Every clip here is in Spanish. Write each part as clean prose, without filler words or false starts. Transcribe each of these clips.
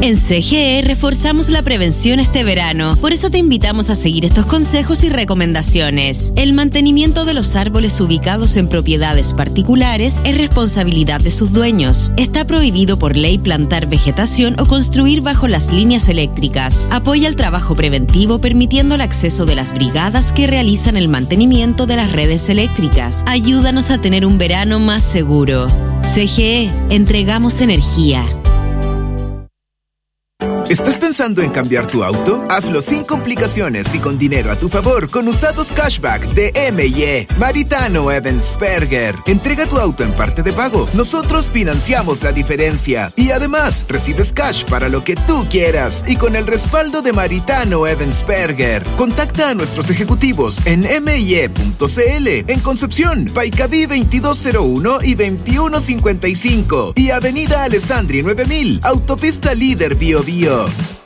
En CGE reforzamos la prevención este verano, por eso te invitamos a seguir estos consejos y recomendaciones. El mantenimiento de los árboles ubicados en propiedades particulares es responsabilidad de sus dueños. Está prohibido por ley plantar vegetación o construir bajo las líneas eléctricas. Apoya el trabajo preventivo permitiendo el acceso de las brigadas que realizan el mantenimiento de las redes eléctricas. Ayúdanos a tener un verano más seguro. CGE, entregamos energía. ¿Estás pensando en cambiar tu auto? Hazlo sin complicaciones y con dinero a tu favor con usados cashback de M&E. Maritano Evansperger. Entrega tu auto en parte de pago. Nosotros financiamos la diferencia. Y además, recibes cash para lo que tú quieras. Y con el respaldo de Maritano Evansperger. Contacta a nuestros ejecutivos en MIE.cl en Concepción, Paicaví 2201 y 2155. Y Avenida Alessandri 9000, Autopista Líder Bio Bio.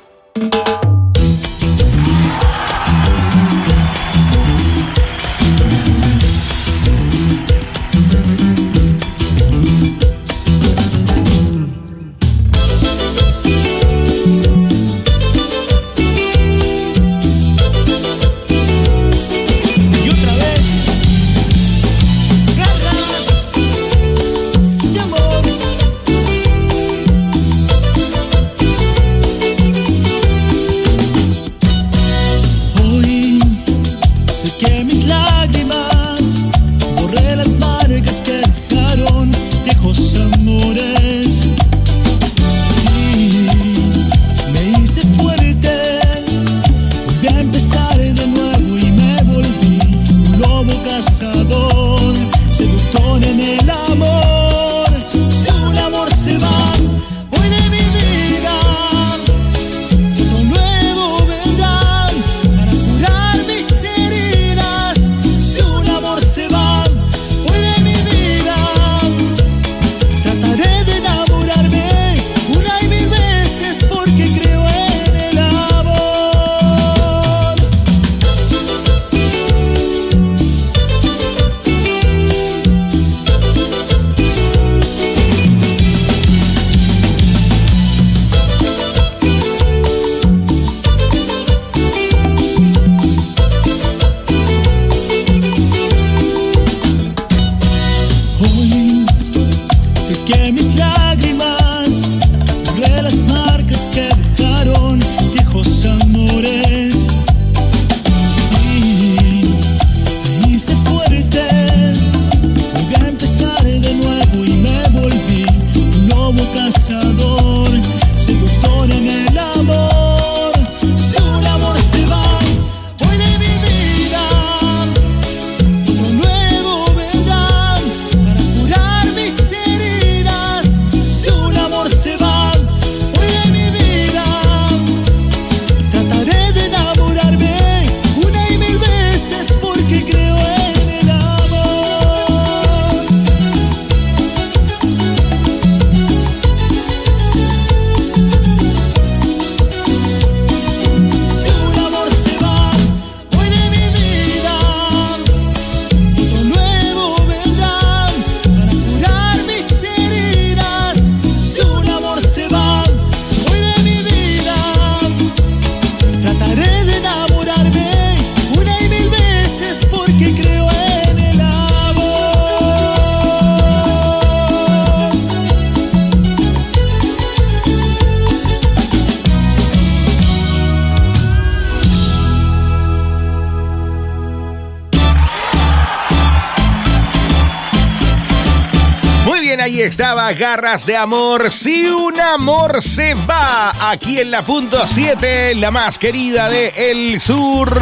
Estaba Garras de Amor, si un amor se va, aquí en la punto 7, la más querida de el sur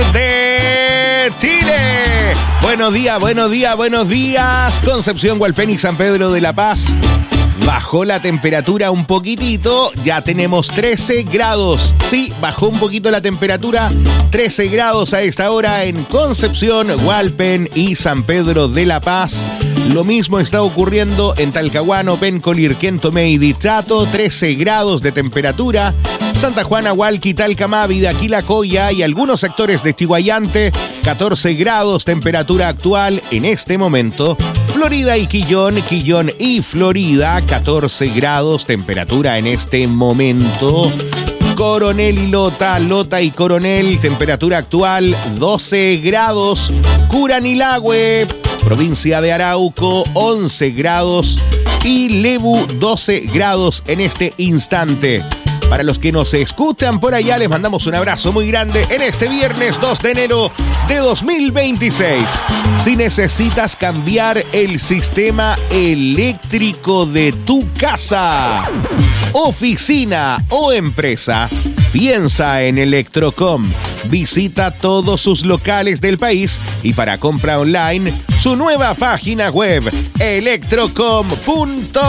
de Chile. Buenos días, buenos días, buenos días. Concepción, Hualpén y San Pedro de la Paz. Bajó la temperatura un poquitito, ya tenemos 13 grados. Sí, bajó un poquito la temperatura, 13 grados a esta hora en Concepción, Hualpén y San Pedro de la Paz. Lo mismo está ocurriendo en Talcahuano, Penco, Tomé y Dichato, 13 grados de temperatura. Santa Juana, Hualqui, Talcamavi, Quilacoya y algunos sectores de Chiguayante, 14 grados temperatura actual en este momento. Florida y Quillón y Florida, 14 grados temperatura en este momento. Coronel y Lota y Coronel, temperatura actual 12 grados. Curanilahue, provincia de Arauco, 11 grados. Y Lebu, 12 grados en este instante. Para los que nos escuchan por allá, les mandamos un abrazo muy grande en este viernes 2 de enero de 2026. Si necesitas cambiar el sistema eléctrico de tu casa, oficina o empresa, piensa en Electrocom. Visita todos sus locales del país y para compra online, su nueva página web, electrocom.cl.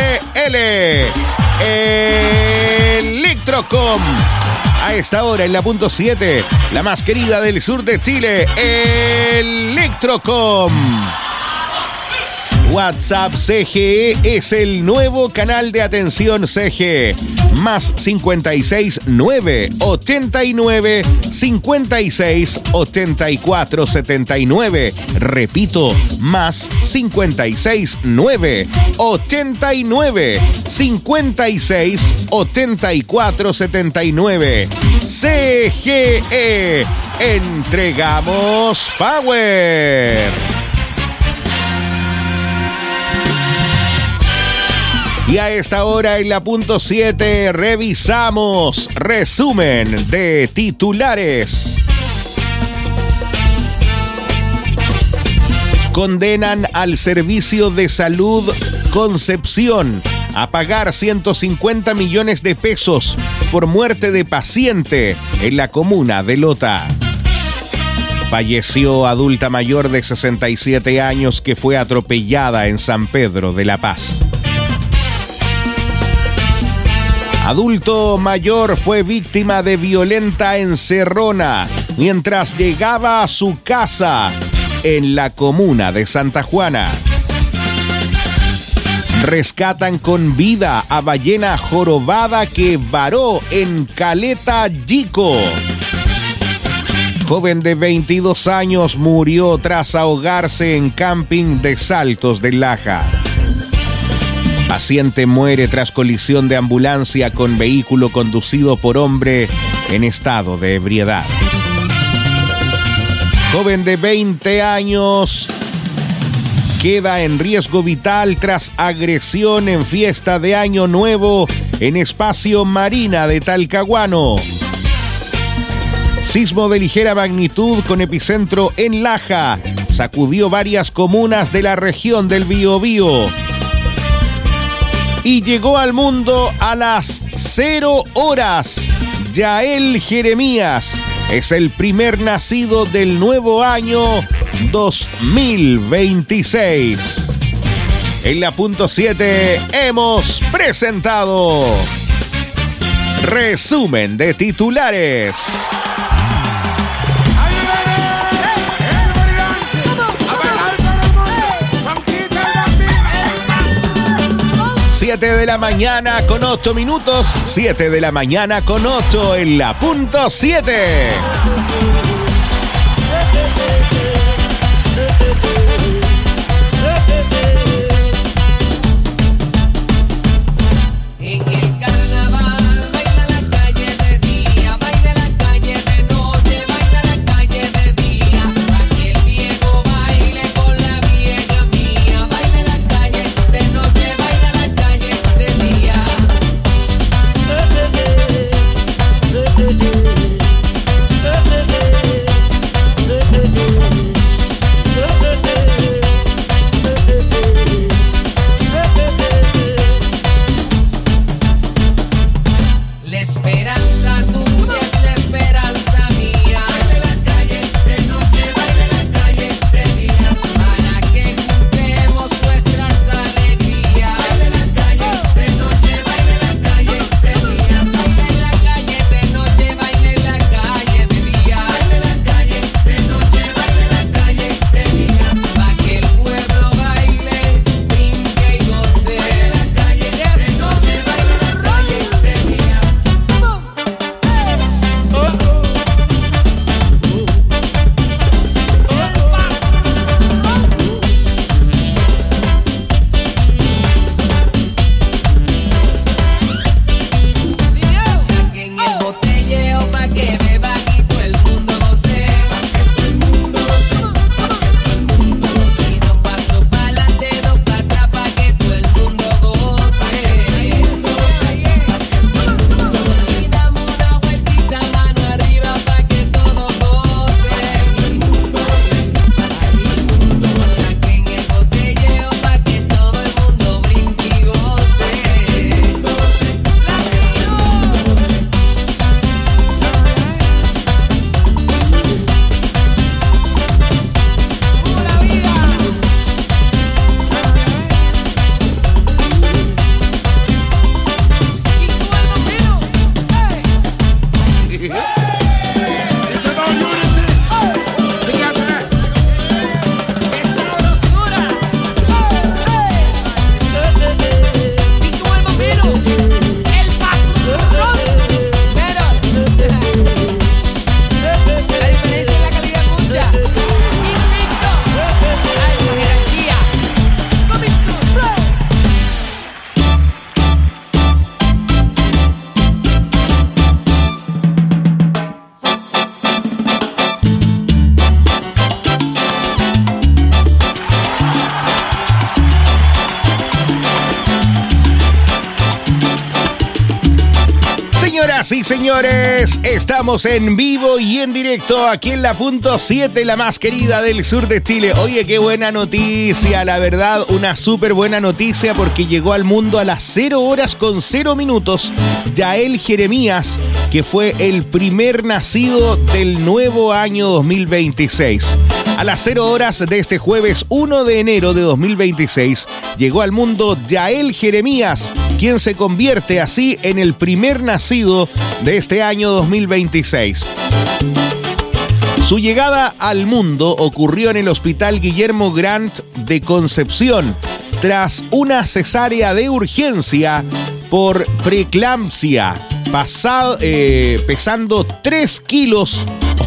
Electrocom. A esta hora en la punto 7, la más querida del sur de Chile, Electrocom. WhatsApp CGE es el nuevo canal de atención CGE. Más 56 9 89 56 84 79. Repito, más 56 9 89 56 84 79. CGE. Entregamos Power. Y a esta hora en la punto 7 revisamos resumen de titulares. Condenan al Servicio de Salud Concepción a pagar 150 millones de pesos por muerte de paciente en la comuna de Lota. Falleció adulta mayor de 67 años que fue atropellada en San Pedro de la Paz. Adulto mayor fue víctima de violenta encerrona mientras llegaba a su casa en la comuna de Santa Juana. Rescatan con vida a ballena jorobada que varó en Caleta Yico. Joven de 22 años murió tras ahogarse en camping de Saltos del Laja. Paciente muere tras colisión de ambulancia con vehículo conducido por hombre en estado de ebriedad. Joven de 20 años queda en riesgo vital tras agresión en fiesta de Año Nuevo en Espacio Marina de Talcahuano. Sismo de ligera magnitud con epicentro en Laja sacudió varias comunas de la región del Biobío. Y llegó al mundo a las 0 horas. Yael Jeremías es el primer nacido del nuevo año 2026. En la punto 7 hemos presentado resumen de titulares. 7 de la mañana con 8 minutos, 7 de la mañana con 8 en la punto 7. Señoras y señores, estamos en vivo y en directo aquí en la punto 7, la más querida del sur de Chile. Oye, qué buena noticia, la verdad, una súper buena noticia porque llegó al mundo a las 0 horas con 0 minutos Yael Jeremías, que fue el primer nacido del nuevo año 2026. A las 0 horas de este jueves 1 de enero de 2026 llegó al mundo Yael Jeremías, quien se convierte así en el primer nacido de este año 2026. Su llegada al mundo ocurrió en el Hospital Guillermo Grant de Concepción, tras una cesárea de urgencia por preeclampsia, pesando 3 kilos,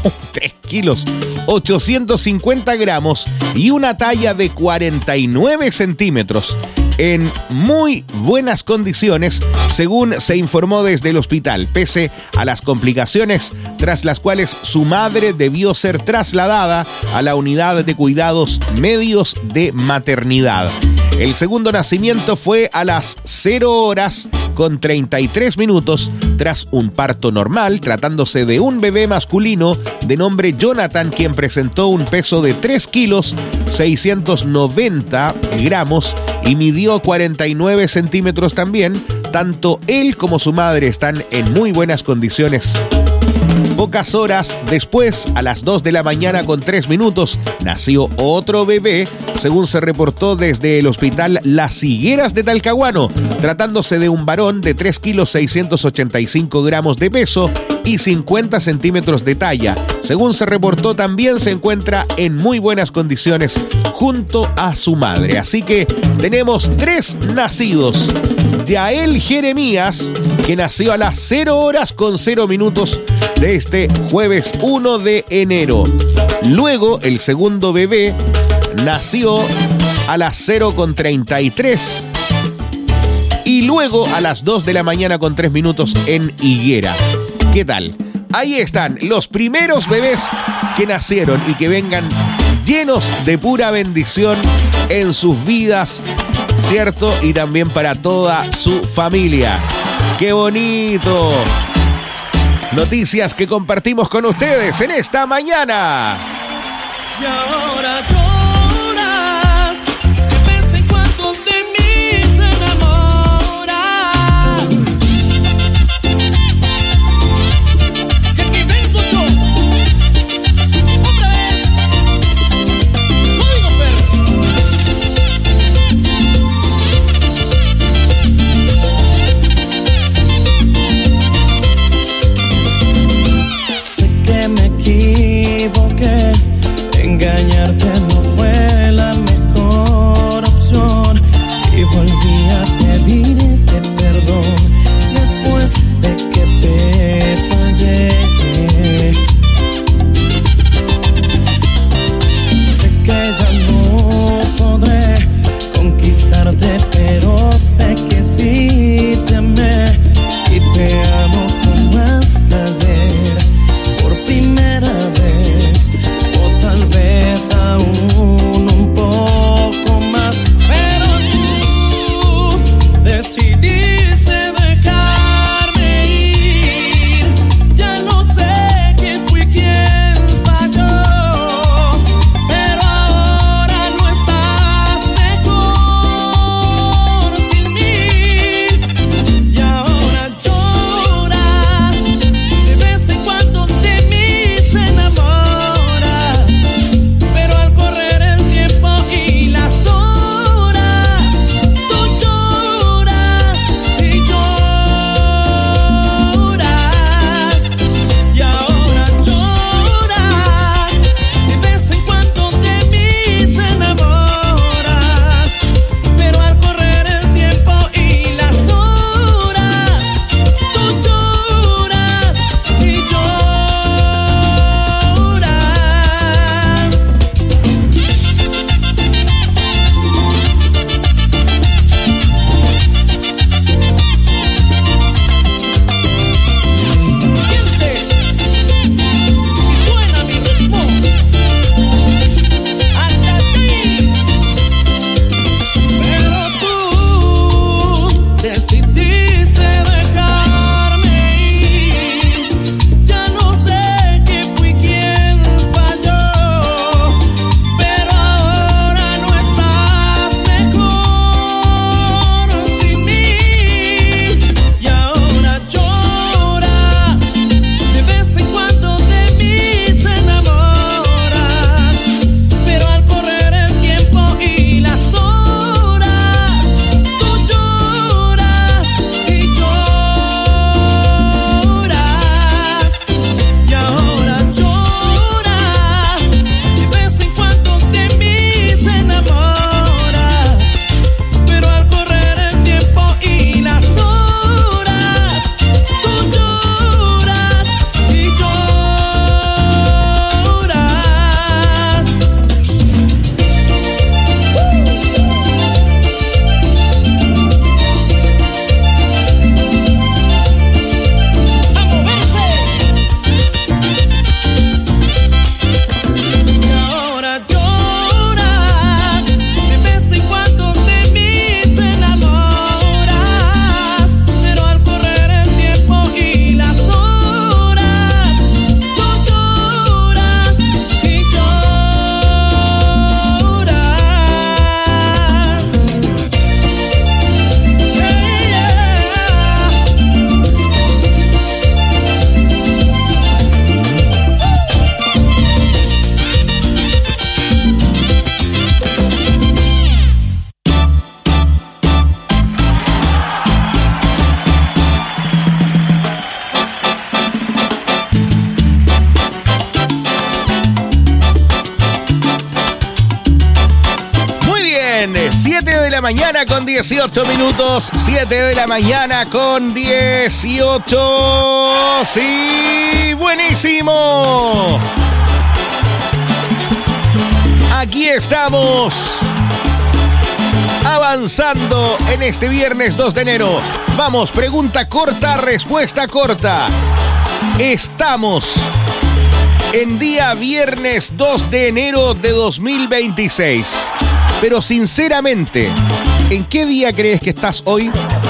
850 gramos y una talla de 49 centímetros. En muy buenas condiciones, según se informó desde el hospital, pese a las complicaciones tras las cuales su madre debió ser trasladada a la unidad de cuidados medios de maternidad. El segundo nacimiento fue a las 0 horas con 33 minutos tras un parto normal, tratándose de un bebé masculino de nombre Jonathan, quien presentó un peso de 3 kilos 690 gramos y midió 49 centímetros también. Tanto él como su madre están en muy buenas condiciones. Pocas horas después, a las 2 de la mañana con 3 minutos, nació otro bebé, según se reportó desde el hospital Las Higueras de Talcahuano, tratándose de un varón de 3 kilos 685 gramos de peso y 50 centímetros de talla. Según se reportó, también se encuentra en muy buenas condiciones junto a su madre. Así que tenemos 3 nacidos. Yael Jeremías, que nació a las 0 horas con 0 minutos de este jueves 1 de enero. Luego, el segundo bebé nació a las 0 con 33 y luego a las 2 de la mañana con 3 minutos en Higuera. ¿Qué tal? Ahí están los primeros bebés que nacieron y que vengan llenos de pura bendición en sus vidas, ¿cierto? Y también para toda su familia. ¡Qué bonito! Noticias que compartimos con ustedes en esta mañana. Y ahora lloras, que pese cuánto de mí te enamoras. Y aquí vengo yo, otra vez, Código Perro. Sé que me equivoqué, engañarte no bien, 7 de la mañana con 18 minutos, 7 de la mañana con 18. Sí, buenísimo. Aquí estamos, avanzando en este viernes 2 de enero. Vamos, pregunta corta, respuesta corta. Estamos en día viernes 2 de enero de 2026. Pero sinceramente, ¿en qué día crees que estás hoy?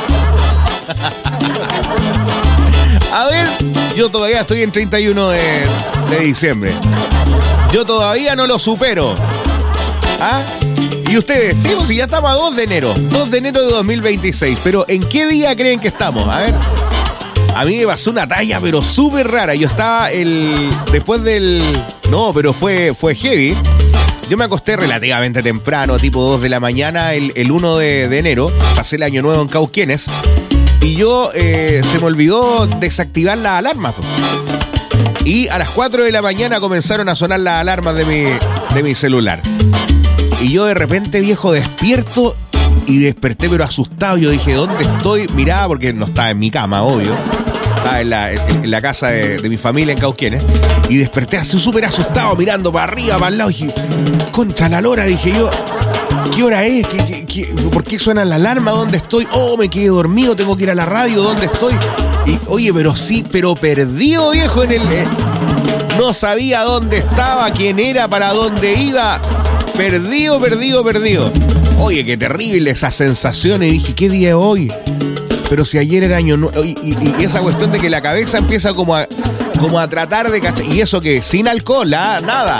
A ver, yo todavía estoy en 31 de diciembre. Yo todavía no lo supero. ¿Ah? ¿Y ustedes? Sí, pues ya estamos a 2 de enero. 2 de enero de 2026. Pero ¿en qué día creen que estamos? A ver. A mí me pasó una talla, pero súper rara. Yo estaba después del... No, pero fue heavy. Yo me acosté relativamente temprano, tipo 2 de la mañana, el 1 de enero. Pasé el año nuevo en Cauquenes. Y yo se me olvidó desactivar las alarmas. Y a las 4 de la mañana comenzaron a sonar las alarmas de mi celular. Y yo de repente, viejo, despierto y desperté pero asustado. Yo dije, ¿dónde estoy? Miraba, porque no estaba en mi cama, obvio. Estaba en la casa de mi familia en Cauquenes. Y desperté así súper asustado, mirando para arriba, para el lado. Y dije, concha la lora, dije yo, ¿qué hora es? ¿Por qué suena la alarma? ¿Dónde estoy? Oh, me quedé dormido, tengo que ir a la radio, ¿dónde estoy? Y oye, pero perdido, viejo, no sabía dónde estaba, quién era, para dónde iba. Perdido. Oye, qué terrible esa sensación. Y dije, ¿qué día es hoy? Pero si ayer era año nuevo. Y esa cuestión de que la cabeza empieza como a tratar de cachar. Y eso que sin alcohol, nada.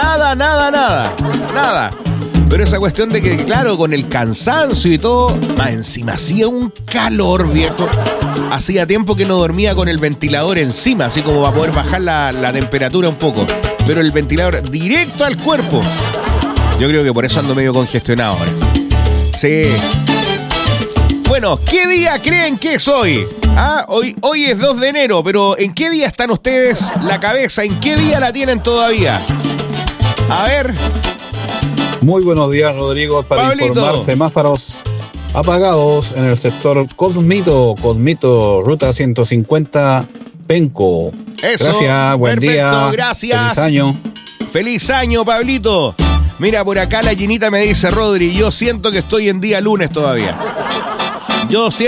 Pero esa cuestión de que, claro, con el cansancio y todo, más encima hacía un calor, viejo. Hacía tiempo que no dormía con el ventilador encima, así como para poder bajar la temperatura un poco. Pero el ventilador directo al cuerpo. Yo creo que por eso ando medio congestionado ahora. Sí. Bueno, ¿qué día creen que es hoy? Hoy es 2 de enero, pero ¿en qué día están ustedes la cabeza? ¿En qué día la tienen todavía? A ver. Muy buenos días, Rodrigo. Para Pablito. informar, semáforos apagados en el sector Cosmito, ruta 150, Penco. Eso. Gracias, buen Perfecto, día. Gracias. Feliz año. Feliz año, Pablito. Mira, por acá la Ginita me dice, Rodri, yo siento que estoy en día lunes todavía. Sí,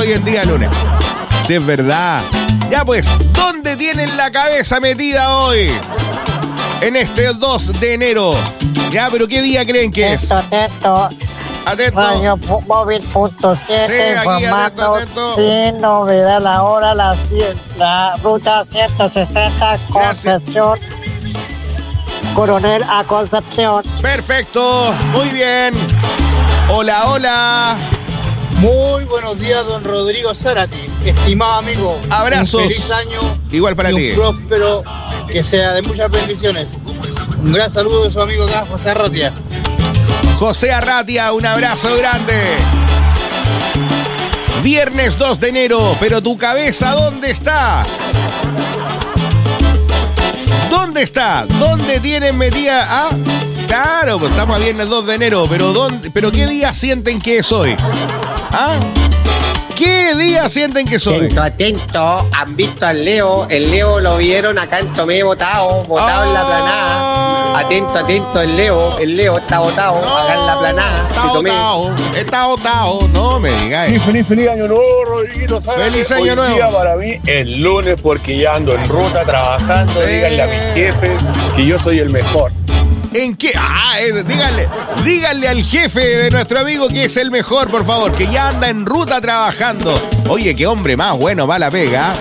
es verdad. Ya pues, ¿dónde tienen la cabeza metida hoy? En este 2 de enero. Ya, pero ¿qué día creen que es? Atento. Radio Móvil.7, Sí, informando atento. sin novedad la hora, la ruta 160, Concepción, Coronel a Concepción. Perfecto, muy bien. Hola. Muy buenos días, don Rodrigo Zárate, estimado amigo. Abrazos. Un feliz año. Igual para y ti. Un próspero, que sea de muchas bendiciones. Un gran saludo de su amigo acá, José Arratia. José Arratia, un abrazo grande. Viernes 2 de enero, pero tu cabeza, ¿dónde está? ¿Dónde está? ¿Dónde tienen metida? Claro, pues estamos a viernes 2 de enero, pero ¿qué día sienten que es hoy? ¿Qué día sienten que es hoy? Atento, han visto al Leo, el Leo lo vieron acá en Tomé botado en la planada. Atento, el Leo está botado acá en la planada. Está botado, no me digáis. Feliz año nuevo, Rodrigo. Feliz año nuevo. Hoy día para mí el lunes porque ya ando en ruta trabajando. Sí. Díganle a mi jefe que yo soy el mejor. ¿En qué? Díganle al jefe de nuestro amigo que es el mejor, por favor, que ya anda en ruta trabajando. Oye, qué hombre más bueno va la pega.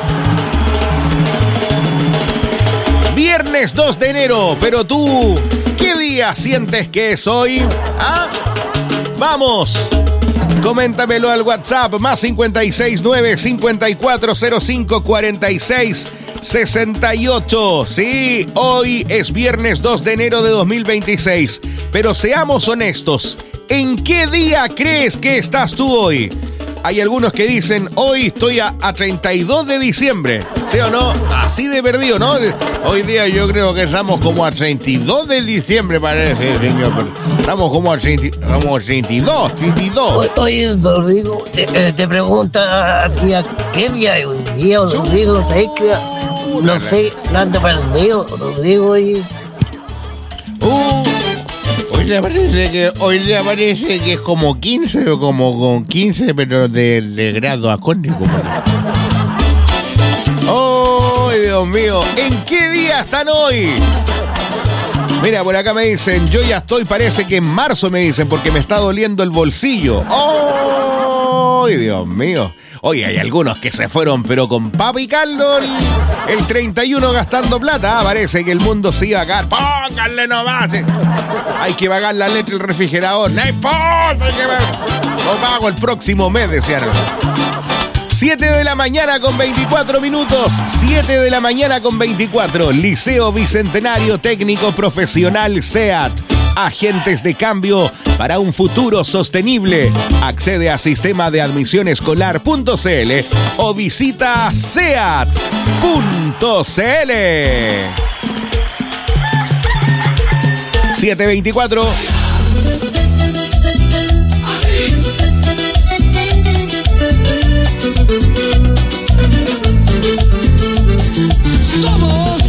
Viernes 2 de enero, pero tú, ¿qué día sientes que es hoy? Vamos. Coméntamelo al WhatsApp, más 569-5405-4668. Sí, hoy es viernes 2 de enero de 2026. Pero seamos honestos, ¿en qué día crees que estás tú hoy? Hay algunos que dicen, hoy estoy a 32 de diciembre. ¿Sí o no? Así de perdido, ¿no? Hoy día yo creo que estamos como a 32 de diciembre, parece, señor. Estamos como a 32. Oye, Rodrigo, te pregunta hacia qué día es hoy día, Rodrigo. No sé, lo ando perdido, Rodrigo. Hoy día parece que es como 15 o como con 15, pero de grado acónico. ¡Oh, Dios mío! ¿En qué día están hoy? Mira, por acá me dicen, yo ya estoy, parece que en marzo me dicen, porque me está doliendo el bolsillo. ¡Oh, Dios mío! Oye, hay algunos que se fueron, pero con papa y caldo el 31 gastando plata. Parece que el mundo se iba a cagar. ¡Pónganle nomás! Hay que pagar la leche del refrigerador. ¡No importa! Lo pago el próximo mes, decían. 7 de la mañana con 24 minutos. 7 de la mañana con 24. Liceo Bicentenario Técnico Profesional SEAT. Agentes de cambio para un futuro sostenible. Accede a sistema de admisión escolar.cl o visita seat.cl. 7:24. Somos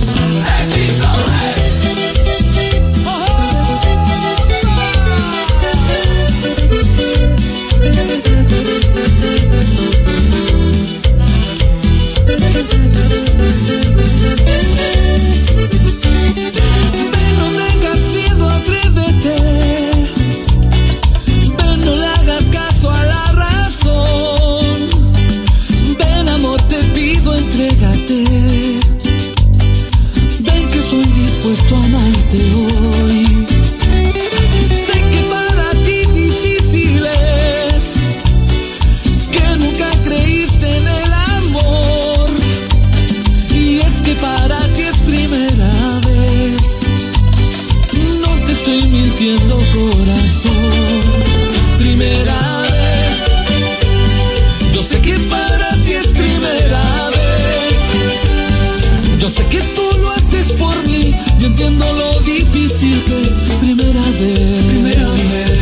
no tengas miedo, atrévete. Ven, no le hagas caso a la razón. Ven, amor, te pido, entrégate. Ven que estoy dispuesto a amarte hoy. Sé que para ti difícil es, que nunca creíste en el amor. Y es que para ti es primera vez. No te estoy mintiendo, corazón. Primera vez. Yo sé que para ti es primera vez. Yo sé que tú lo haces por mí. Yo entiendo lo difícil que es. Primera vez. Primera vez.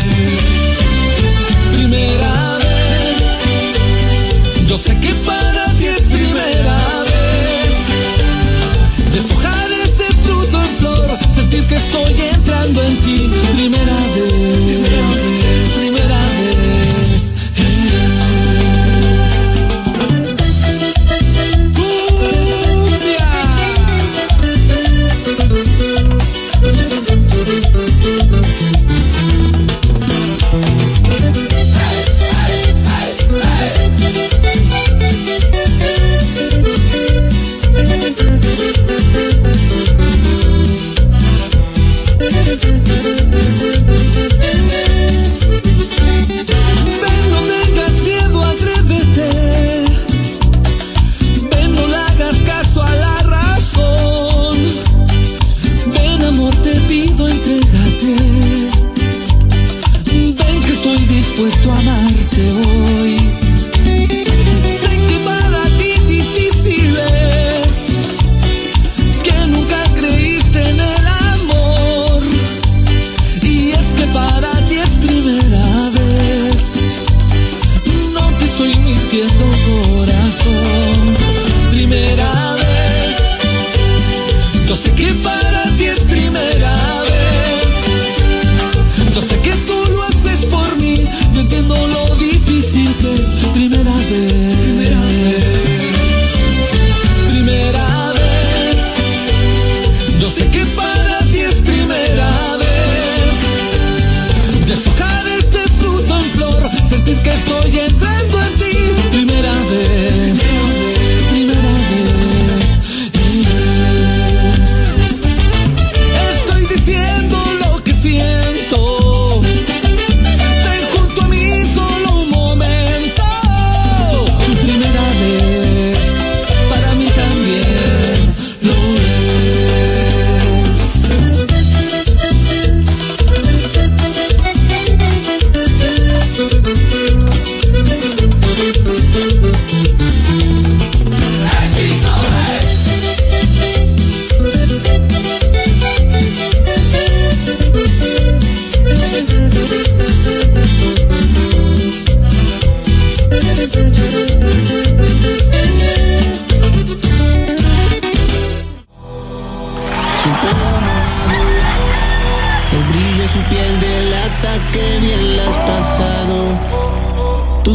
Primera vez. Yo sé que para ti es primera vez. Deshojar este fruto en flor, sentir que estoy entrando en ti. Primera vez. Primera vez. Ven, no tengas miedo, atrévete. Ven, no le hagas caso a la razón. Ven, amor, te pido, entrégate. Ven que estoy dispuesto a amarte hoy. Sé que para ti difícil es, que nunca creíste en el amor. Y es que para ti es primera vez. No te estoy mintiendo, corazón. Primera vez. Yo sé que para ti es primera vez. Yo sé que tú lo haces por mí. Yo entiendo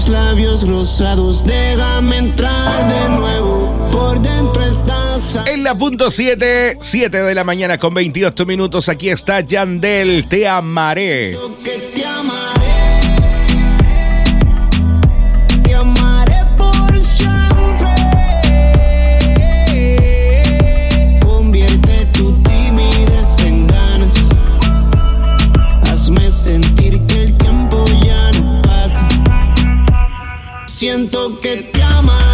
tus labios rosados, déjame entrar de nuevo. Por dentro estás. En la punto 7 de la mañana con 28 minutos. Aquí está Yandel, Te amaré. Que te amaré. Te amaré por siempre. Convierte tu timidez en ganas. Hazme sentir que el tiempo ya no pasa. Siento que te amaré.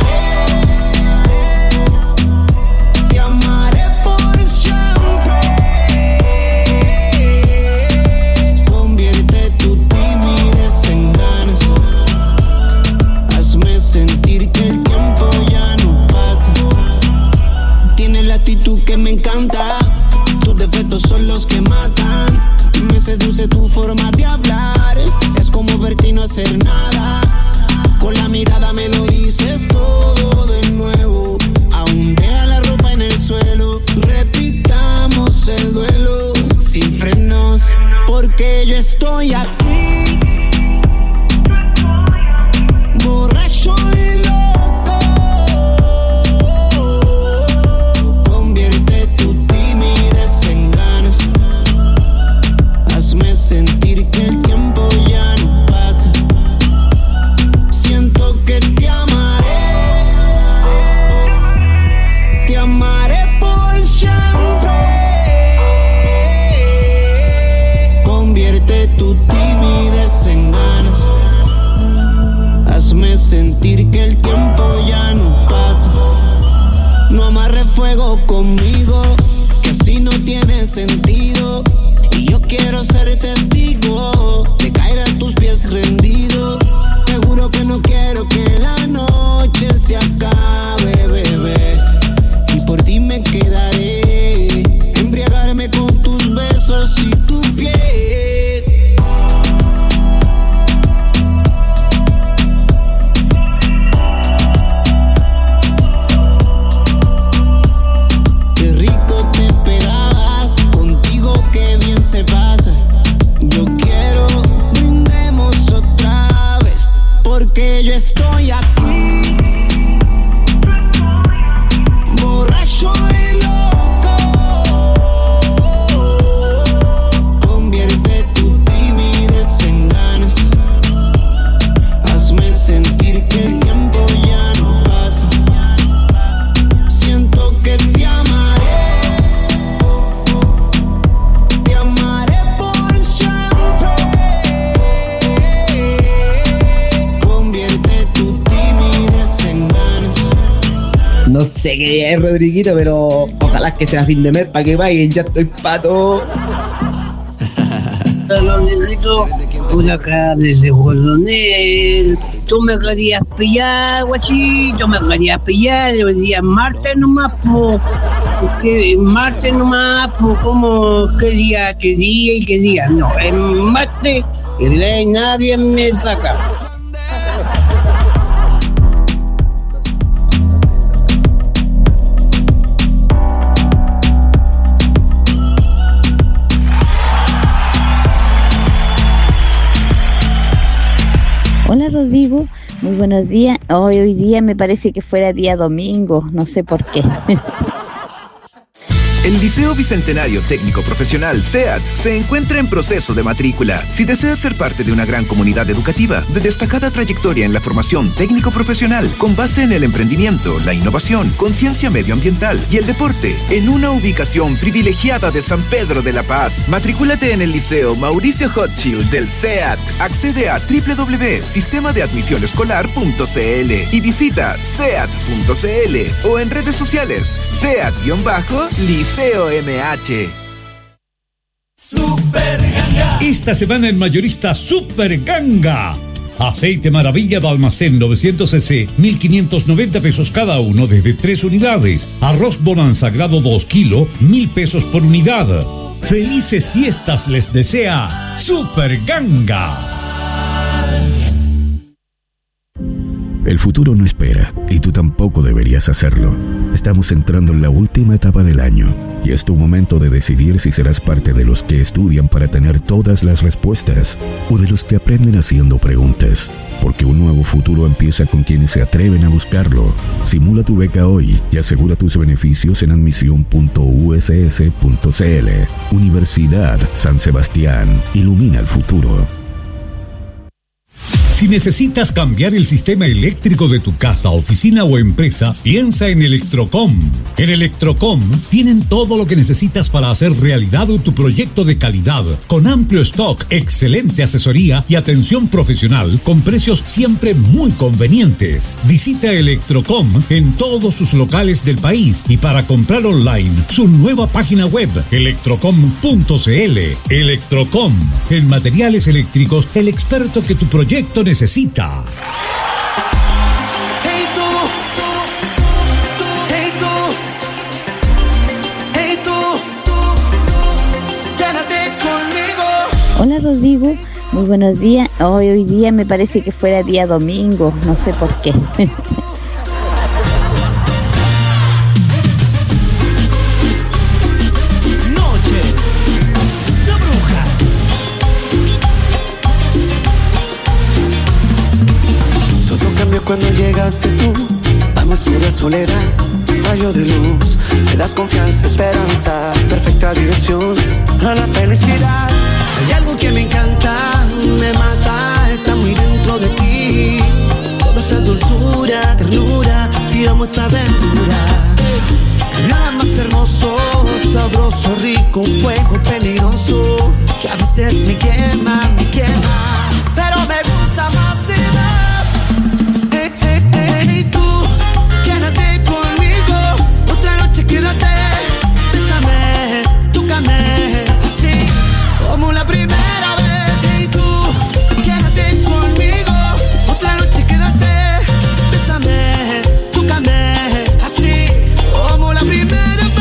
Que me encanta, tus defectos son los que matan. Me seduce tu forma de hablar, es como verte y no hacer nada. Con la mirada me lo dices todo de nuevo. Aún deja la ropa en el suelo. Repitamos el duelo sin frenos, porque yo estoy aquí, borracho y loco. Sentir que el tiempo ya no pasa. Siento que te amaré. Te amaré por siempre. Convierte tu timidez en ganas. Hazme sentir que el tiempo ya no pasa. No amarre fuego conmigo, que así no tiene sentido. Y yo quiero ser testigo de caer a tus pies rendido. Te juro que no quiero que la noche se acabe, bebé. Y por ti me quedaré, embriagarme con tus besos y tu piel. Qué rico te pegabas, contigo qué bien se pasa. Yo quiero brindemos otra vez, porque yo estoy aquí, borracho y loco. Convierte tu timidez en ganas. Hazme sentir que el tiempo ya no pasa. Siento que te amaré. Te amaré por siempre. Convierte tu timidez en ganas. No sé qué es, Rodriguito, pero ojalá que sea fin de mes para que paguen. Ya estoy pato. Hola, negrito, por acá desde Jordonel. Tú me querías pillar, guachito, me querías pillar. El día martes nomás, po. Martes nomás, po. ¿Cómo? ¿Qué día y qué día? No, es martes y de ahí nadie me saca. Hola Rodrigo, muy buenos días. Hoy día me parece que fuera día domingo, no sé por qué. El Liceo Bicentenario Técnico Profesional SEAT se encuentra en proceso de matrícula. Si deseas ser parte de una gran comunidad educativa de destacada trayectoria en la formación técnico-profesional con base en el emprendimiento, la innovación, conciencia medioambiental y el deporte, en una ubicación privilegiada de San Pedro de la Paz, matricúlate en el Liceo Mauricio Hochschild del SEAT. Accede a www.sistemadeadmisionescolar.cl y visita seat.cl o en redes sociales SEAT-Liceo MH. Super Ganga. Esta semana en Mayorista Super Ganga. Aceite Maravilla de Almacén 900 cc, 1.590 pesos cada uno desde 3 unidades. Arroz Bonanza grado 2 kilo, 1.000 pesos por unidad. Felices fiestas les desea Super Ganga. El futuro no espera y tú tampoco deberías hacerlo. Estamos entrando en la última etapa del año y es tu momento de decidir si serás parte de los que estudian para tener todas las respuestas o de los que aprenden haciendo preguntas. Porque un nuevo futuro empieza con quienes se atreven a buscarlo. Simula tu beca hoy y asegura tus beneficios en admisión.uss.cl. Universidad San Sebastián. Ilumina el futuro. Si necesitas cambiar el sistema eléctrico de tu casa, oficina o empresa, piensa en Electrocom. En Electrocom tienen todo lo que necesitas para hacer realidad tu proyecto de calidad, con amplio stock, excelente asesoría y atención profesional, con precios siempre muy convenientes. Visita Electrocom en todos sus locales del país y para comprar online, su nueva página web, electrocom.cl. Electrocom, en materiales eléctricos, el experto que tu proyecto necesita. Hey tú, hey tú, hey tú, quédate conmigo. Hola Rodrigo, muy buenos días. Hoy día me parece que fuera día domingo, no sé por qué. Cuando llegaste tú, a mi oscura soledad, rayo de luz, me das confianza, esperanza, perfecta dirección a la felicidad. Hay algo que me encanta, me mata, está muy dentro de ti. Toda esa dulzura, ternura, y amo esta aventura. Nada más hermoso, sabroso, rico, fuego peligroso, que a veces me quema, pero me gusta más y más. Quédate conmigo, otra noche quédate, bésame, tócame, así como la primera vez. Y tú, quédate conmigo, otra noche quédate, bésame, tócame, así como la primera vez.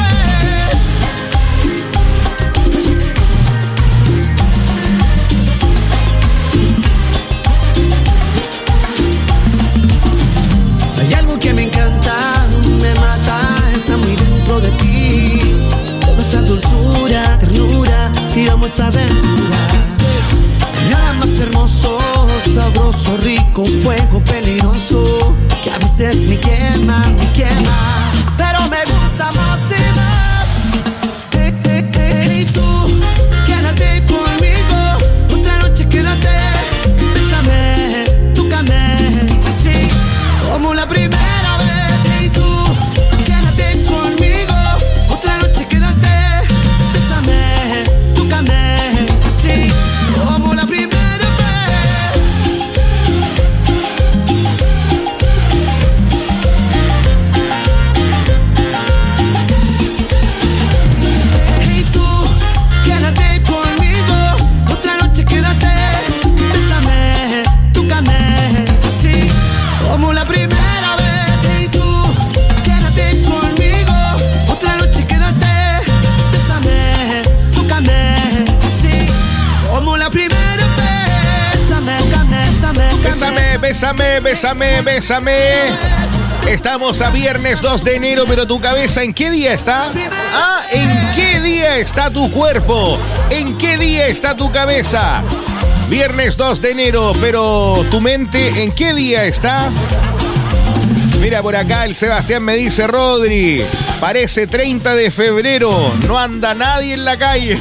Hay algo que me encanta, me mata, está muy dentro de ti. Toda esa dulzura, ternura, y amo esta aventura. Nada más hermoso, sabroso, rico, fuego peligroso, que a veces me quema, pero me gusta más y más. Y tú, quédate conmigo, otra noche quédate, bésame, tócame, así como la primera vez. Y tú, quédate conmigo, otra noche quédate, bésame, tócame, así como la primera vez. Y tú, quédate conmigo, otra noche quédate, bésame, tócame, así como la primera vez. Y tú, quédate conmigo, otra noche quédate, bésame, tócame, así como la primera vez. Bésame. Estamos a viernes 2 de enero, pero tu cabeza, ¿en qué día está? ¿En qué día está tu cuerpo? ¿En qué día está tu cabeza? Viernes 2 de enero, pero tu mente, ¿en qué día está? Mira, por acá el Sebastián me dice, Rodri, parece 30 de febrero, no anda nadie en la calle.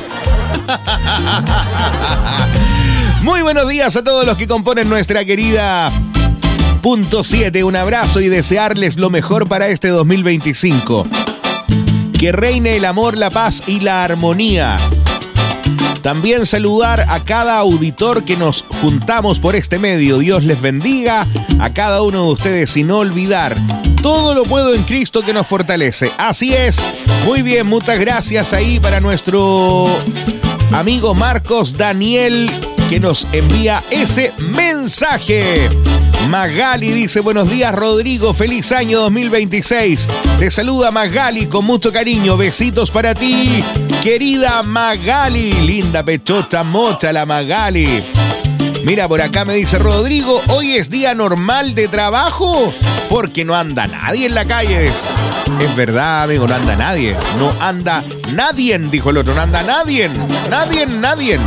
Muy buenos días a todos los que componen nuestra querida Punto 7. Un abrazo y desearles lo mejor para este 2025. Que reine el amor, la paz y la armonía. También saludar a cada auditor que nos juntamos por este medio. Dios les bendiga a cada uno de ustedes y no olvidar, todo lo puedo en Cristo que nos fortalece. Así es. Muy bien, muchas gracias ahí para nuestro amigo Marcos Daniel, que nos envía ese mensaje. Magali dice, buenos días Rodrigo, feliz año 2026. Te saluda Magali con mucho cariño, besitos para ti, querida Magali. Linda pechota mocha la Magali. Mira, por acá me dice Rodrigo, hoy es día normal de trabajo porque no anda nadie en la calle. Es verdad, amigo, no anda nadie. No anda nadie, dijo el otro, no anda nadie. Nadie.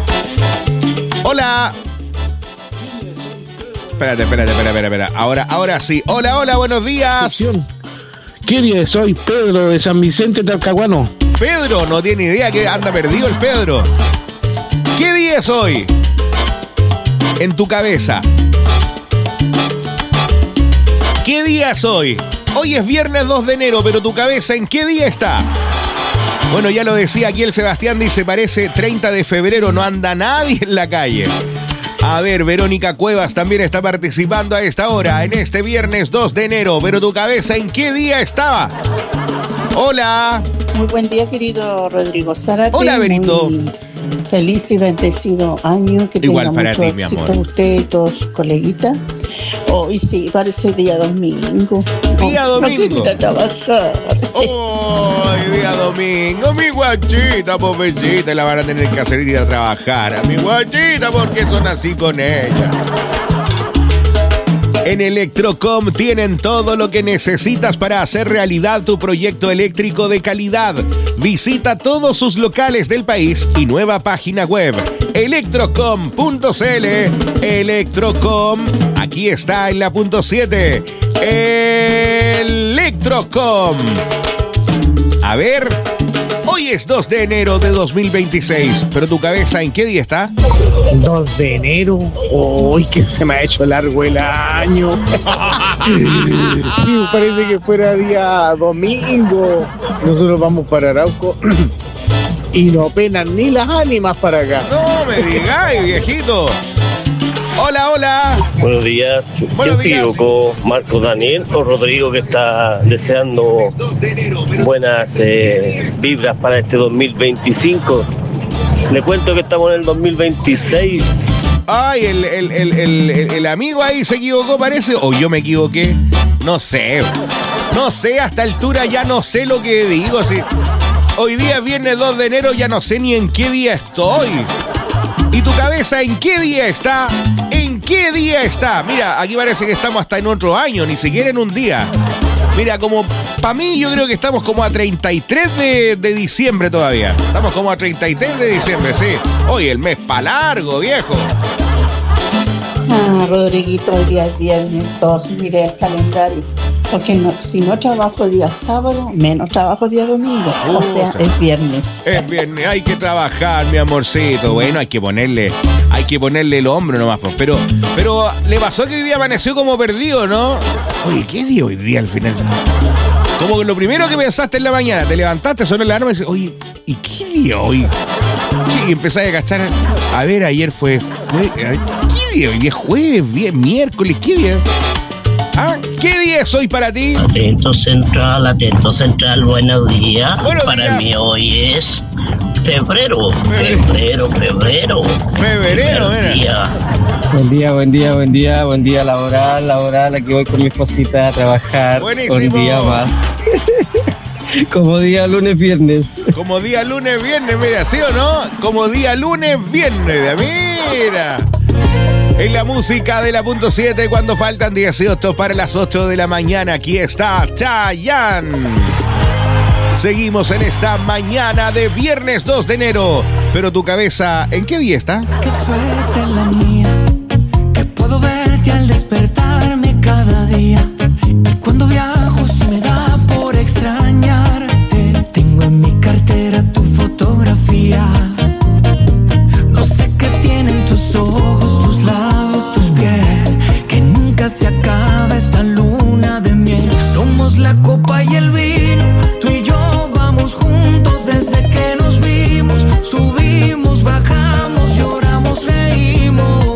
Hola. Espera. Ahora sí. Hola, buenos días. ¿Qué día es hoy? Pedro de San Vicente Talcahuano. Pedro, no tiene idea, que anda perdido el Pedro. ¿Qué día es hoy? En tu cabeza. ¿Qué día es hoy? Hoy es viernes 2 de enero, pero tu cabeza, ¿en qué día está? Bueno, ya lo decía aquí el Sebastián, dice, parece 30 de febrero, no anda nadie en la calle. A ver, Verónica Cuevas también está participando a esta hora, en este viernes 2 de enero, pero tu cabeza, ¿en qué día estaba? Hola. Muy buen día, querido Rodrigo Zárate. Hola, Berito. Muy feliz y bendecido año. Que igual tenga para mucho ti, mi éxito amor. Usted y todos sus coleguitas. Hoy sí, parece día domingo. Día domingo. No quiero ir a trabajar. Hoy día domingo, mi guachita, pobrecita, la van a tener que hacer ir a trabajar. A mi guachita, porque son así con ella. En Electrocom tienen todo lo que necesitas para hacer realidad tu proyecto eléctrico de calidad. Visita todos sus locales del país y nueva página web, electrocom.cl. Electrocom, aquí está en la punto 7. Electrocom. A ver, hoy es 2 de enero de 2026, pero tu cabeza, ¿en qué día está? 2 de enero. ¡Uy, que se me ha hecho largo el año! Sí, parece que fuera día domingo. Nosotros vamos para Arauco y no penan ni las ánimas para acá. No me digáis, viejito. Hola. Buenos días. Buenos ¿Quién se días. equivocó? ¿Marco Daniel o Rodrigo, que está deseando buenas vibras para este 2025? Le cuento que estamos en el 2026. Ay, el amigo ahí se equivocó, parece. O yo me equivoqué. No sé, a esta altura ya no sé lo que digo. Sí. Hoy día es viernes 2 de enero, ya no sé ni en qué día estoy. ¿Y tu cabeza en qué día está? ¿En qué día está? Mira, aquí parece que estamos hasta en otro año, ni siquiera en un día. Mira, como para mí yo creo que estamos como a 33 de diciembre todavía. Estamos como a 33 de diciembre, sí. Hoy el mes pa' largo, viejo. Rodriguito, hoy día es viernes, todos mire el calendario. Porque si no trabajo día sábado, menos trabajo día domingo. O sea, es viernes. Es viernes, hay que trabajar, mi amorcito. Bueno, hay que ponerle el hombro nomás. Pero le pasó que hoy día amaneció como perdido, ¿no? Oye, ¿qué día hoy día al final? Como que lo primero que pensaste en la mañana, te levantaste, sonó la alarma y dices, oye, ¿y qué día hoy? Y empezaste a cachar, a ver, ayer fue ¿qué día hoy? ¿Día jueves? ¿Miércoles? ¿Qué día? ¿Ah? ¿Qué día es hoy para ti? Atento central, buenos días. Buenos Para días. mí hoy es febrero. Febrero, mira. Buen día laboral, aquí voy con mi esposita a trabajar. Buenísimo. Un día más. Como día lunes, viernes. Como día lunes, viernes, mira, ¿sí o no? Como día lunes, viernes, mira. En la música de la punto 7, cuando faltan 18 para las 8 de la mañana, aquí está Chayanne. Seguimos en esta mañana de viernes 2 de enero. Pero tu cabeza, ¿en qué día está? Qué suerte la mía, que puedo verte al despertarme cada día. Y cuando viajo si me da por extrañarte. Tengo en mi cartera tu fotografía. No sé qué tienen tus ojos, tus labios, tu piel, que nunca se acaba esta luna de miel. Somos la copa y el vino, tú y yo vamos juntos desde que nos vimos. Subimos, bajamos, lloramos, reímos.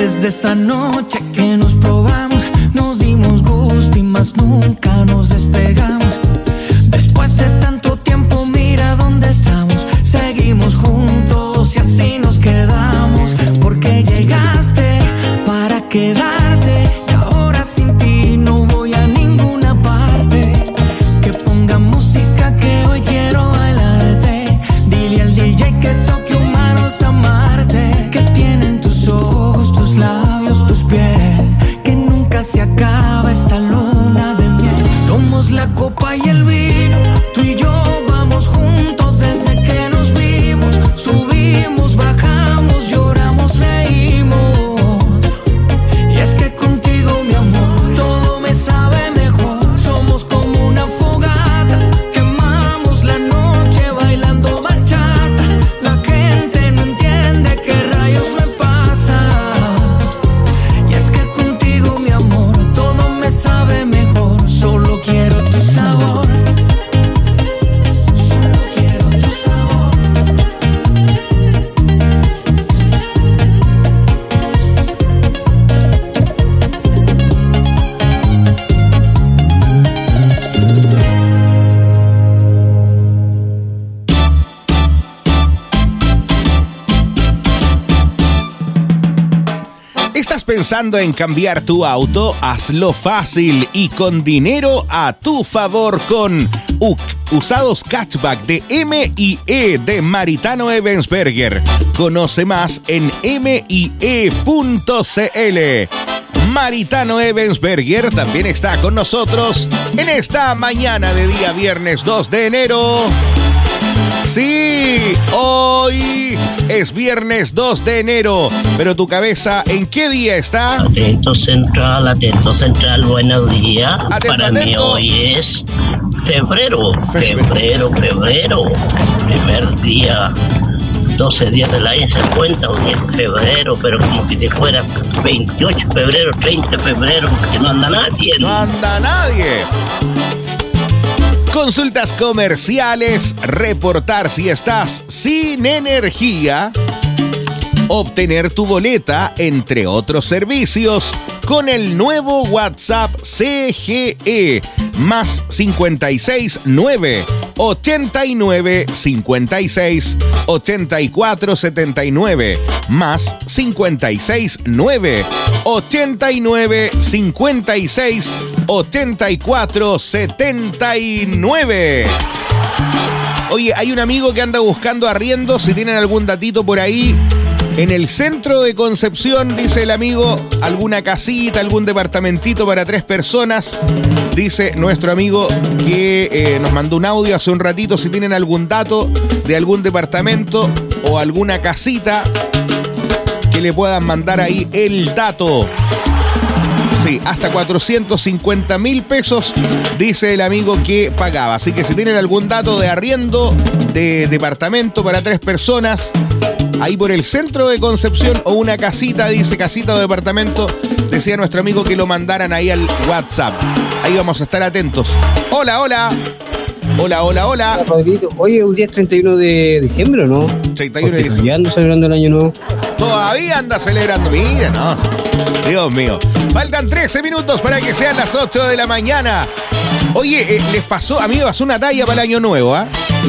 Desde esa noche que nos probamos, nos dimos gusto y más nunca nos despegamos. Después de tanto tiempo, mira dónde estamos. Seguimos juntos y así nos quedamos. Porque llegaste para quedarte y ahora sin ti no voy a ninguna parte. Que ponga música que hoy quiero bailarte. Dile al DJ que toque humanos amarte. Que tienen tus ojos, tus labios, tu piel. Que nunca se acaba esta luna de miel. Somos la copa y el vino, tú y yo vamos juntos desde que nos vimos. Subimos, bajamos, lloramos, reímos. Y es que contigo, mi amor, todo me sabe mejor. Somos como una fogata, quemamos la noche bailando bachata. La gente no entiende qué rayos me pasa. Y es que contigo, mi amor, todo me sabe mejor. Solo quiero tu sabor. Solo quiero tu sabor. ¿Estás pensando en cambiar tu auto? Hazlo fácil y con dinero a tu favor con UC, Usados Catchback de M&E de Maritano Ebensberger. Conoce más en MIE.cl. Maritano Ebensberger también está con nosotros en esta mañana de día viernes 2 de enero. Sí, hoy es viernes 2 de enero, pero tu cabeza, ¿en qué día está? Atento central, buenos días. Atento, Para atento. mí hoy es febrero. Primer día, 12 días del año se cuenta, hoy es febrero, pero como que te fuera 28 de febrero, 30 de febrero, porque no anda nadie. No anda nadie. Consultas comerciales, reportar si estás sin energía, obtener tu boleta, entre otros servicios, con el nuevo WhatsApp CGE, más 56 9 89 56 84 79, más 56 9 89 56 84 79. Oye, hay un amigo que anda buscando arriendo, si tienen algún datito por ahí. En el centro de Concepción, dice el amigo, alguna casita, algún departamentito para 3 personas. Dice nuestro amigo que nos mandó un audio hace un ratito. Si tienen algún dato de algún departamento o alguna casita, que le puedan mandar ahí el dato. Sí, hasta 450.000 pesos, dice el amigo que pagaba. Así que si tienen algún dato de arriendo de departamento para 3 personas, ahí por el centro de Concepción, o una casita, dice casita o departamento, decía nuestro amigo que lo mandaran ahí al WhatsApp. Ahí vamos a estar atentos. Hola, hola. Hola, hola, hola. Rodriguito, oye, un día es 31 de diciembre, ¿o no? 31 de diciembre. Ya ando celebrando el año nuevo. Todavía anda celebrando. Mira, no. Dios mío. Faltan 13 minutos para que sean las 8 de la mañana. Oye, les pasó, a mí me pasó una talla para el año nuevo, ¿ah?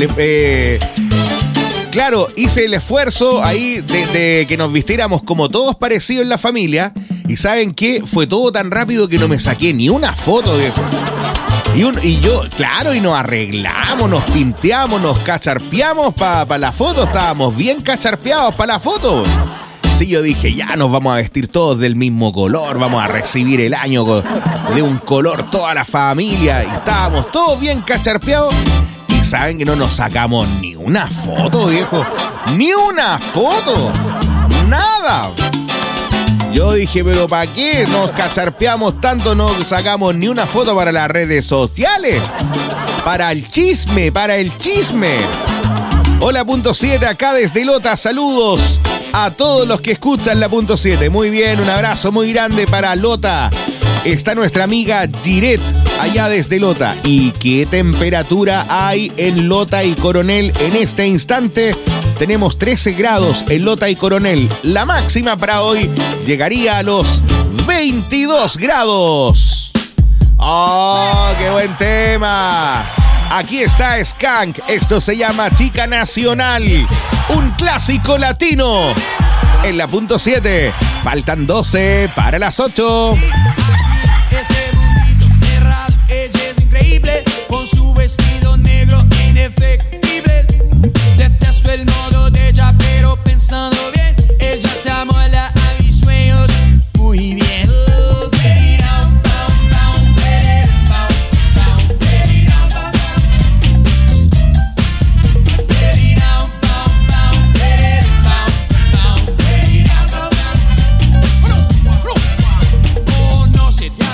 Claro, hice el esfuerzo ahí de que nos vistiéramos como todos parecidos en la familia. Y ¿saben qué? Fue todo tan rápido que no me saqué ni una foto, viejo. Y yo, claro, y nos arreglamos, nos pinteamos, nos cacharpeamos para la foto. Estábamos bien cacharpeados para la foto. Sí, yo dije, ya nos vamos a vestir todos del mismo color, vamos a recibir el año de un color toda la familia. Y estábamos todos bien cacharpeados. Y saben que no nos sacamos ni una foto, viejo. Ni una foto. Nada. Yo dije, pero ¿para qué nos cacharpeamos tanto? No sacamos ni una foto para las redes sociales. Para el chisme, para el chisme. Hola, punto 7, acá desde Lota. Saludos a todos los que escuchan la punto 7. Muy bien, un abrazo muy grande para Lota. Está nuestra amiga Giret, allá desde Lota. ¿Y qué temperatura hay en Lota y Coronel en este instante? tenemos 13 grados en Lota y Coronel. La máxima para hoy llegaría a los 22 grados. ¡Oh, qué buen tema! Aquí está Skank. Esto se llama Chica Nacional. Un clásico latino. En la punto 7. Faltan 12 para las 8. Este mundito cerrado, ella es increíble. Con su vestido negro indefectible. Detesto el modo de ella, pero pensando bien, ella se amuela a mis sueños muy bien.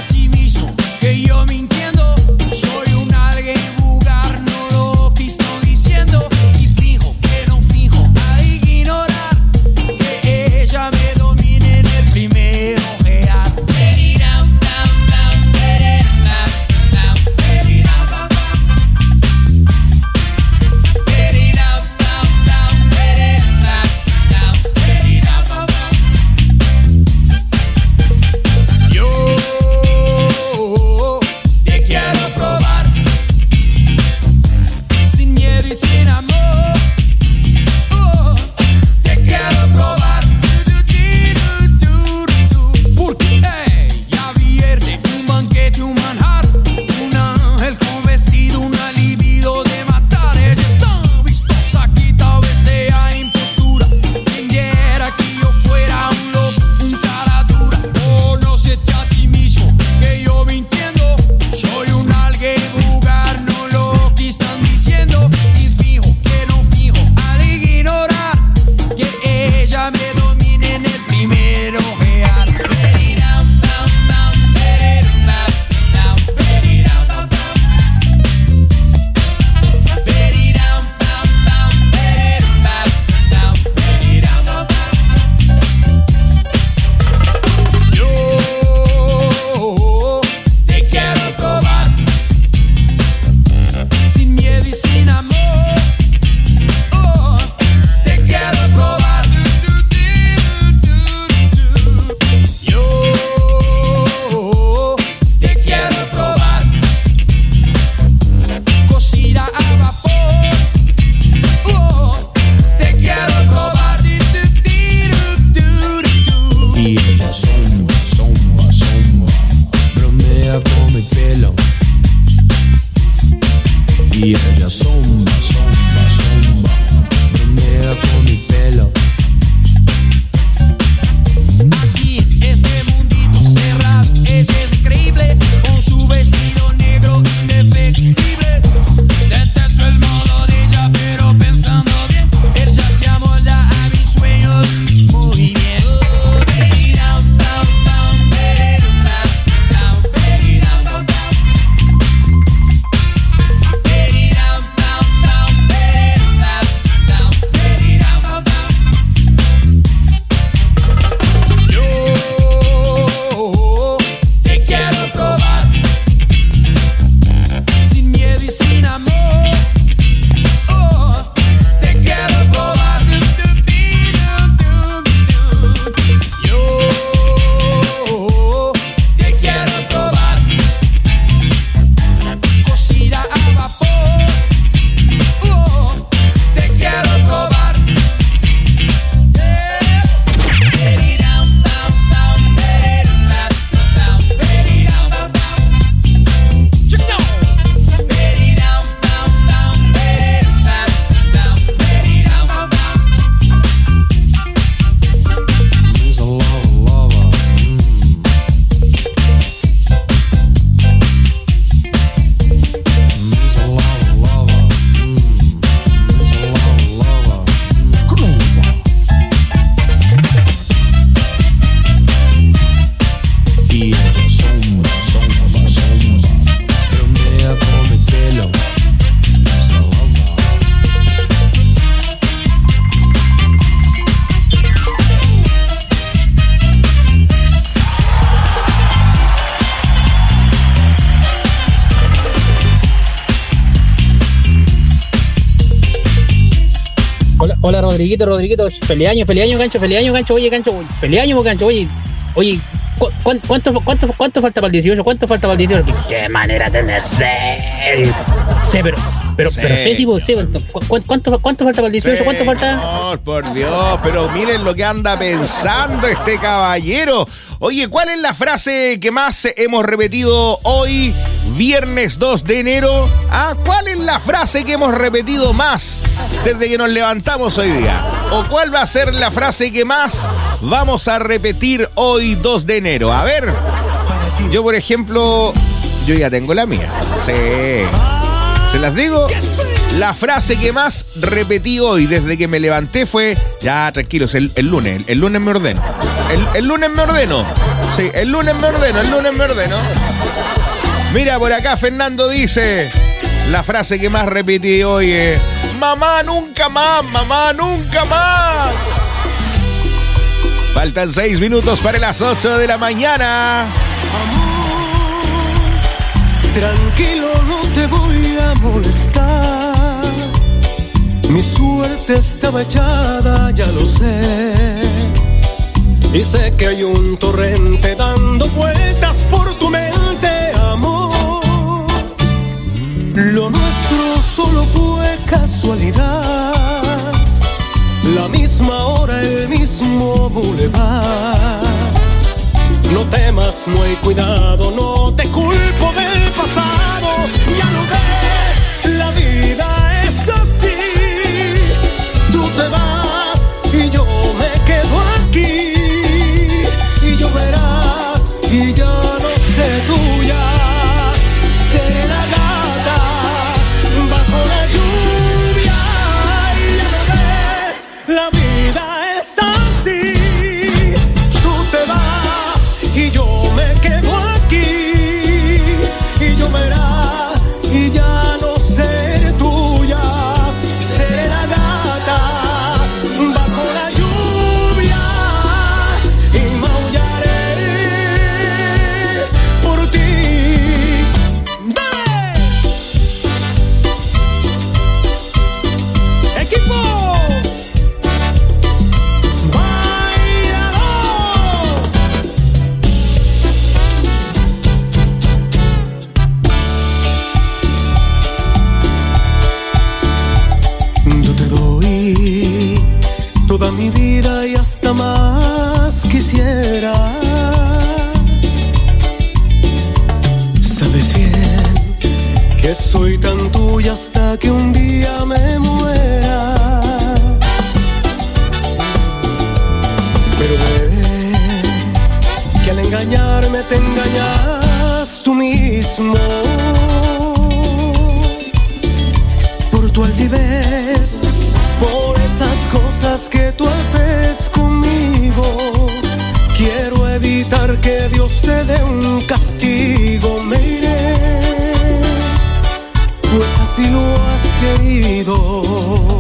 Que yo mintiendo soy un alguien vulgar, no lo he visto ni Hola Rodriguito, feliz año, gancho, oye, gancho, feliz año, gancho, oye, ¿cuánto falta para el 18? ¿Cuánto falta para el 18? Qué manera de tener sed. Sí, pero sí, ¿cuánto falta para el 18? ¿Cuánto falta? No, por Dios, pero miren lo que anda pensando este caballero. Oye, ¿cuál es la frase que más hemos repetido hoy, viernes 2 de enero? ¿Cuál es la frase que hemos repetido más desde que nos levantamos hoy día? ¿O cuál va a ser la frase que más vamos a repetir hoy 2 de enero? A ver, yo por ejemplo, yo ya tengo la mía. Sí. ¿Se las digo? La frase que más repetí hoy desde que me levanté fue: ya, tranquilos, el lunes me ordeno. El lunes me ordeno. Sí, el lunes me ordeno. Mira, por acá Fernando dice: la frase que más repetí hoy es: mamá, nunca más, mamá, nunca más. Faltan 6 minutos para las 8 de la mañana. Tranquilo, no te voy a molestar. Mi suerte estaba echada, ya lo sé. Y sé que hay un torrente dando vueltas por tu mente, amor. Lo nuestro solo fue casualidad. La misma hora, el mismo bulevar. No temas, no hay cuidado, no te culpo del pasado. Ya lo ves, la vida es así. Tú te vas y yo me quedo aquí. Y lloverá y ya no sé tuya. Seré la gata bajo la lluvia. Y ya lo ves, la vida es así. Tú te vas y yo me quedo aquí. Y lloverá y ya no seré tuya. Seré la gata bajo la lluvia. Y maullaré por ti. ¡Dale! ¡Equipo! Toda mi vida y hasta más quisiera. Sabes bien que soy tan tuya hasta que un día me muera. Pero ve que al engañarme te engañas tú mismo. Por tu altivez, por esas cosas que tú haces conmigo, quiero evitar que Dios te dé un castigo. Me iré, pues así lo has querido.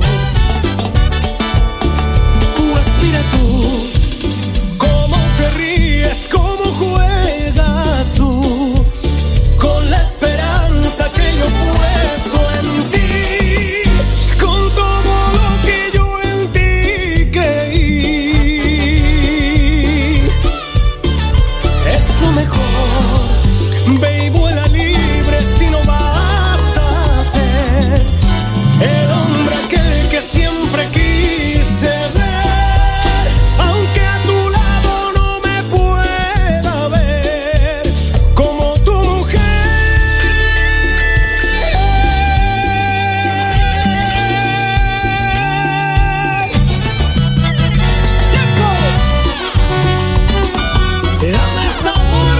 Pues mira tú, cómo te ríes, cómo juegas tú, con la esperanza que yo he puesto en ti. Ve y vuela libre si no vas a ser el hombre aquel que siempre quise ver. Aunque a tu lado no me pueda ver como tu mujer. Dame sabor.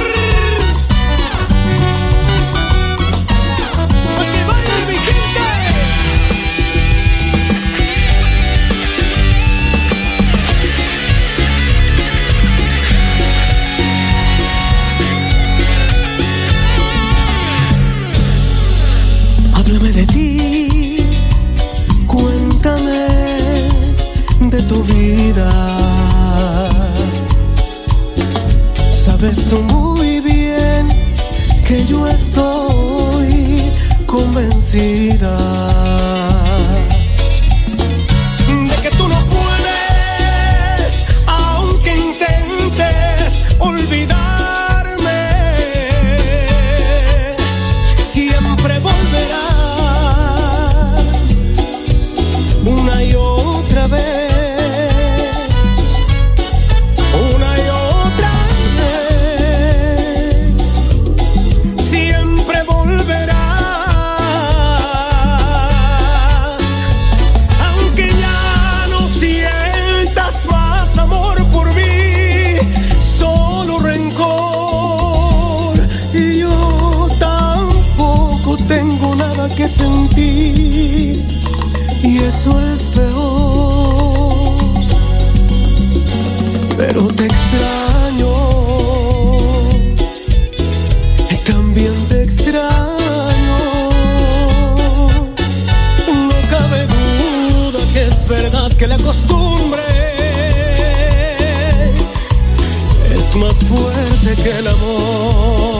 Háblame de ti, cuéntame de tu vida. Sabes tú muy bien que yo estoy convencida. una y otra vez. Una y otra vez. Siempre volverás. Aunque ya no sientas más amor por mí, solo rencor. Y yo tampoco tengo nada que sentir. Y eso es peor. Pero te extraño. Y también te extraño. No cabe duda que es verdad que la costumbre es más fuerte que el amor.